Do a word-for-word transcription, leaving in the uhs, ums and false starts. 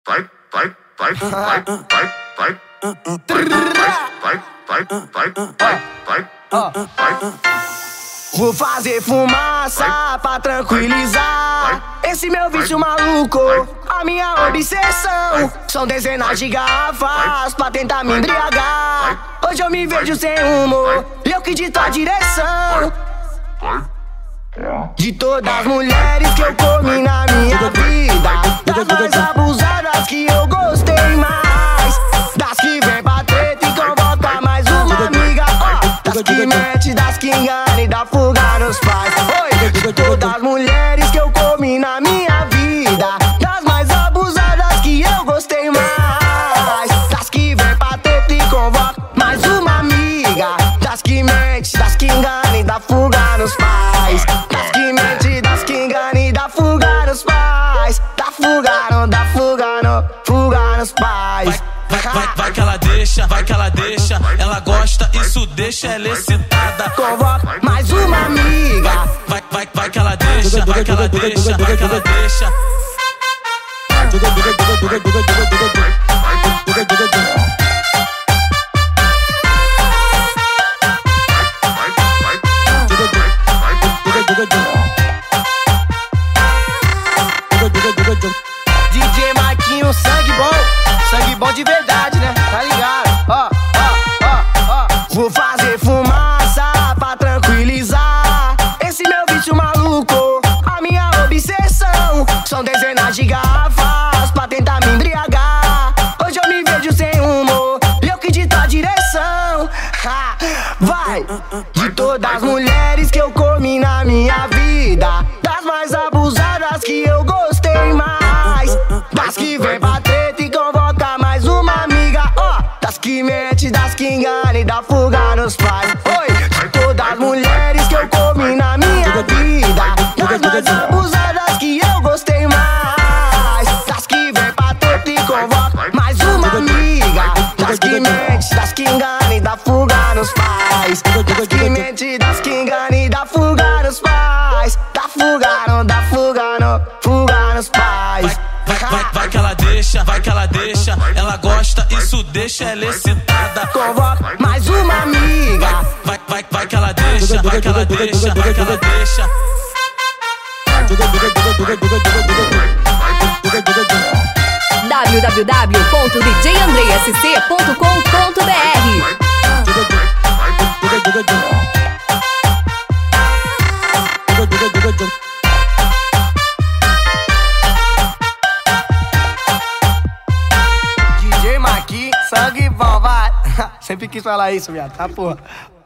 vai, vai, vai, vai, vai, vai, vai, vai, vai, vai, vai, vai, vai. Vou fazer fumaça pra tranquilizar esse meu vício maluco, a minha obsessão. São dezenas de garrafas pra tentar me embriagar. Hoje eu me vejo sem rumo, eu que dito a direção. De todas as mulheres que eu comi na minha vida, das mais abusadas que eu gostei mais, das que vem pra treta e convoca mais uma amiga, oh, das que mete, das que engana e dá fuga nos pais. Oi, de todas as mulheres que eu comi na minha vida, das mais abusadas que eu gostei mais, das que vem pra treta e convoca mais uma amiga, das que mete, das que engana e dá fuga nos pais, das que mente, das que engana e dá fuga nos pais, dá fuga, não dá fuga, não, fuga nos pais. Vai, vai, vai que ela deixa, vai que ela deixa, ela gosta, isso deixa ela excitada. Convoca mais uma amiga. Vai, vai, vai que ela deixa, vai que ela deixa, vai que ela deixa. D J Marquinho, sangue bom, sangue bom de verdade, né? Tá ligado? Ó, ó, ó, ó. Vou fazer fumaça pra tranquilizar esse meu vício maluco, a minha obsessão. São dezenas de garrafas pra tentar me embriagar. Hoje eu me vejo sem rumo, eu que dito a direção. Ha, vai! De todas as mulheres que eu comi na minha vida, das mais abusadas que eu gostei mais, das que vem pra treta e convoca mais uma amiga, ó, oh, das que mente, das que engana e dá fuga nos pais. Oi, de todas as mulheres que eu comi na minha vida, das mais abusadas que eu gostei mais, das que vem pra treta e convoca mais uma amiga, das que mente, das que engana e dá fuga nos pais, das que mente, das que engana e dá fuga nos pais, dá fuga, não dá fuga, não, fuga nos pais. Vai, vai, vai que ela deixa, vai que ela deixa, ela gosta, isso deixa ela excitada. Convoca mais uma amiga. Vai, vai, vai que ela deixa, vai que ela deixa, vai que ela deixa. w w w ponto d j andrei s c ponto com ponto b r D J Marquinho, sangue bom, vai. Sempre quis falar isso, viado, tá porra.